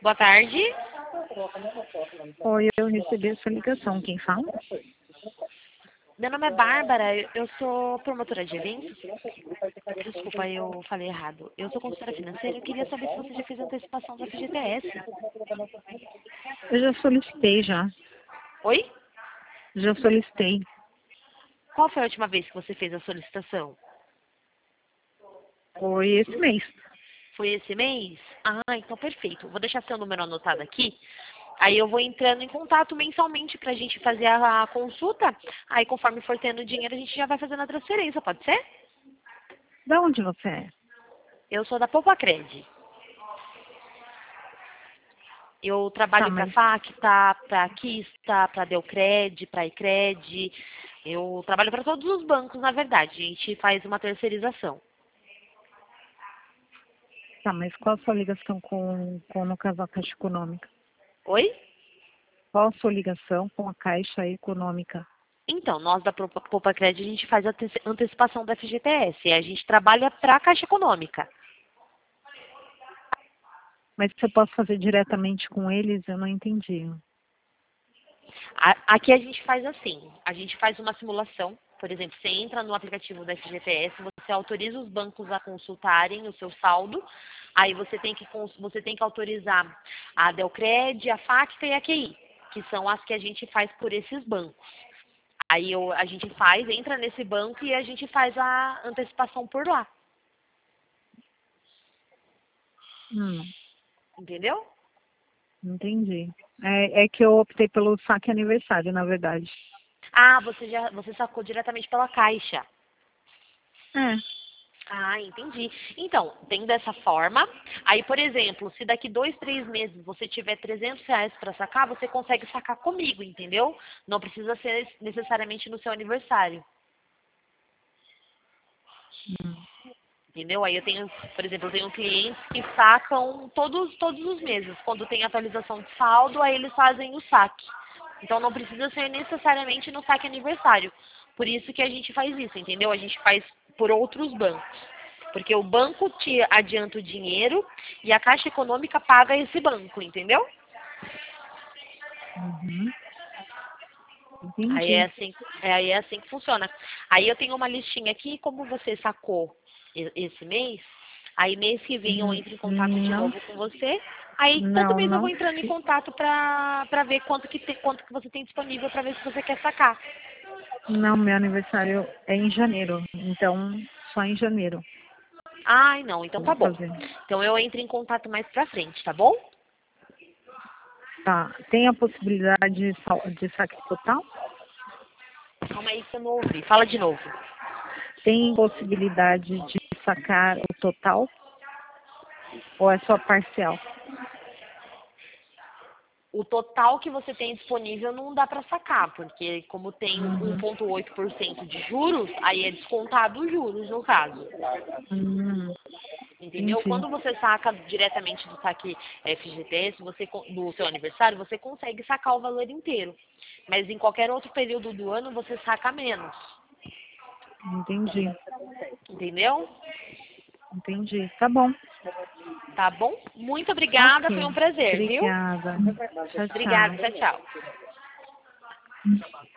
Boa tarde. Oi, eu recebi a sua ligação. Quem fala? Meu nome é Bárbara, eu sou promotora de eventos. Desculpa, eu falei errado. Eu sou consultora financeira, eu queria saber se você já fez antecipação do FGTS. Eu já solicitei já. Oi? Já solicitei. Qual foi a última vez que você fez a solicitação? Foi esse mês. Foi esse mês? Ah, então perfeito. Vou deixar seu número anotado aqui. Aí eu vou entrando em contato mensalmente pra gente fazer a consulta. Aí conforme for tendo dinheiro, a gente já vai fazendo a transferência, pode ser? Da onde você é? Eu sou da Poupacred. Eu Tá, trabalho para mas, Facta, para Kista, para Delcred, para Icred. Eu trabalho para todos os bancos, na verdade. A gente faz uma terceirização. mas qual a sua ligação no caso, a Caixa Econômica? Oi? Qual a sua ligação com a Caixa Econômica? Então, nós da Poupacred, a gente faz a antecipação do FGTS. A gente trabalha para a Caixa Econômica. Mas se eu posso fazer diretamente com eles, eu não entendi. Aqui a gente faz assim, a gente faz uma simulação, por exemplo, você entra no aplicativo da FGTS, você autoriza os bancos a consultarem o seu saldo, aí você tem que autorizar a Delcred, a Facta e a QI, que são as que a gente faz por esses bancos. Aí a gente entra nesse banco e a gente faz a antecipação por lá, Hum, entendeu? entendi. É que eu optei pelo saque aniversário, na verdade. Ah, você sacou diretamente pela Caixa. É. Ah, entendi. Então, tem dessa forma. Aí, por exemplo, se daqui 2, 3 meses você tiver R$ 300 para sacar, você consegue sacar comigo, entendeu? Não precisa ser necessariamente no seu aniversário, Hum, entendeu? Aí eu tenho, por exemplo, eu tenho clientes que sacam todos os meses. Quando tem atualização de saldo, aí eles fazem o saque. Então, não precisa ser necessariamente no saque aniversário. Por isso que a gente faz isso, entendeu? A gente faz por outros bancos. Porque o banco te adianta o dinheiro e a Caixa Econômica paga esse banco, entendeu? uhum, Aí entendi. é assim que funciona. Aí eu tenho uma listinha aqui, como você sacou esse mês, aí mês que vem eu entro em contato de Não, novo com você. Aí todo não, mês eu vou não. entrando em contato pra ver quanto que você tem disponível pra ver se você quer sacar. Não, meu aniversário é em janeiro, então só em janeiro Ai, não, então eu tá vou bom. fazer. Então eu entro em contato mais pra frente, tá bom? Tá, tem a possibilidade de saque total? Calma aí que eu não ouvi. Fala de novo. Tem possibilidade de sacar o total ou é só parcial? O total que você tem disponível não dá para sacar, porque como tem Uhum. 1,8% de juros, aí é descontado os juros no caso. Hum, Entendeu? entendi, Quando você saca diretamente do saque FGTS, do seu aniversário, você consegue sacar o valor inteiro. Mas em qualquer outro período do ano, você saca menos. entendi, Entendeu? entendi. Tá bom. Tá bom? Muito obrigada, foi Ok. um prazer, viu? Obrigada. Tchau, Obrigada, tchau. tchau, tchau.